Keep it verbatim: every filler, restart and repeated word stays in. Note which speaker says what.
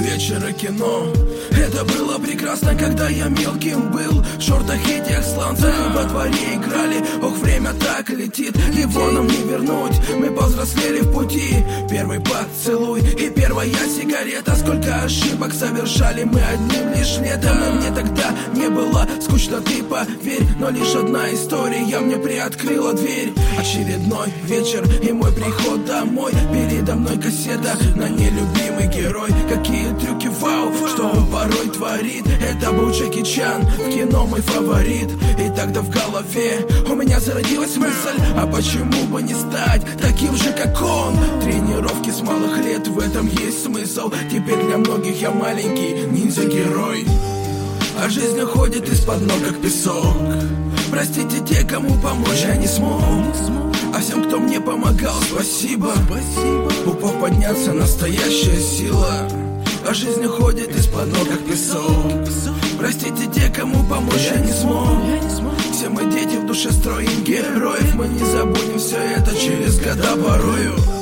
Speaker 1: вечера кино. Это было прекрасно, когда я мелким был, в шортах и тех сланцах во дворе играли. Ох, время так летит, его нам не вернуть. Мы повзрослели в пути, первый поцелуй и первая сигарета. Сколько ошибок совершали мы одним лишь летом. И мне тогда не было скучно, ты поверь, но лишь одна история мне приоткрыла дверь. Очередной вечер и мой приход домой. Передо мной кассета на нелюбимый герой. Какие трюки, вау, что он порой творит. Это был Джеки Чан, в кино мой фаворит. И тогда в голове у меня зародилась мысль: а почему бы не стать таким же, как он? Тренировки с малых лет, в этом есть смысл. Теперь для многих я маленький ниндзя-герой. А жизнь уходит из-под ног, как песок. Простите те, кому помочь я не смог. А всем, кто мне помогал, спасибо. Упав подняться, настоящая сила. А жизнь уходит из-под ног, как песок. Простите те, кому помочь я не смог. Все мы дети, в душе строим героев. Мы не забудем все это через года порою.